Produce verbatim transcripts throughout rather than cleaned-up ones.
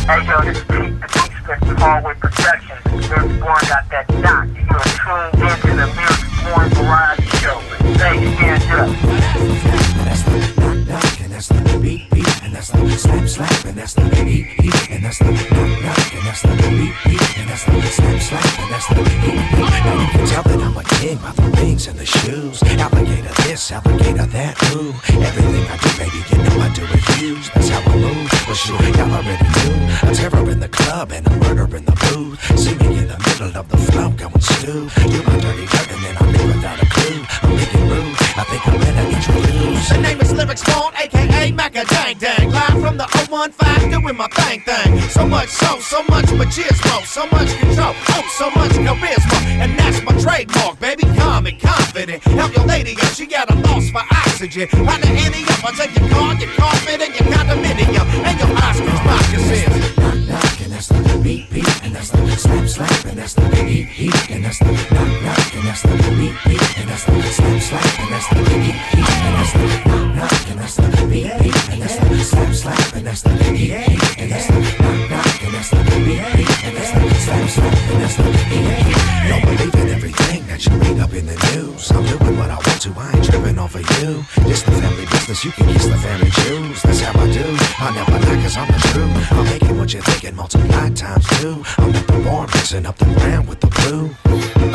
Hey yo, this is Pete the Beast with Hallway Productions. Music Born got that knock. You're tuned into the Music Born Variety Show. Say stand up. That's the knock knock, and that's the beat beat, and that's the slap slap, and that's the heat heat, and that's the knock knock, and that's the beat beat, and that's the slap slap, and that's the heat heat. Now you can tell that I'm a king by the rings and the shoes. Alligator this, alligator that, ooh. Everything I do, baby, you know I do refuse. That's how I move. Well, sure, y'all already knew. A terror in the club and a murder in the booth. See me in the middle of the flow going stew. Do my dirty dirt and then I leave without a clue. I'm making rude. I think I'm better introduce. The name is Lyrics Born, aka Maca Dang Dang. Live from the oh one five, doing my thing thing. So much so, so much machismo, so much control, oh, so much charisma. And that's my trademark, baby, calm and confident. Help your lady up, she got a loss for oxygen. Find the any up, I'll take your car, your carpet, and your condominium, and your Oscars, moccasins. Knock knock, and that's the beat beat, and that's the slap slap, and that's the heat heat, and that's the knock knock, and that's the beat beat, and that's the slap slap, and that's the heat heat, and that's the knock knock, and that's the beat beat, and that's the slap slap, and that's the heat heat, and that's the knock knock, and that's the beat beat, and that's the slap slap, and that's the heat heat. Don't believe in everything that you read up in the news. I'm doing what I want to, I ain't tripping over you. This the family business, you can kiss the family Jews. That's how I do, I never lie cause I'm the truth. I'm making what you're thinking multiplied times two. I'm at the bar mixing up the brown with the blue. Oh,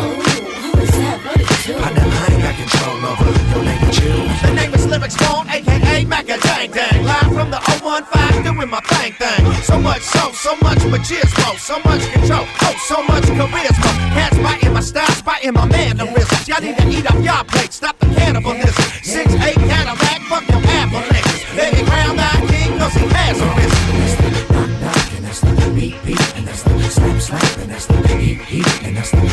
who is that? What is it? I never I ain't got control over your lady choose. The name is Lyrics Born, aka Maca Dang Dang. Live from the oh one five, doing my thing thing. So much so, so much machismo, so much control, oh, so much charisma. Cats biting my style, biting my mannerisms. Y'all need to eat up y'all plate, stop the cannibalism. Six, eight Cadillac, fuck your avalanches. Let me crown that king, cause he has a risk. Knock knock, and that's the beat beat, and that's the slap slap, and that's the heat heat, and that's the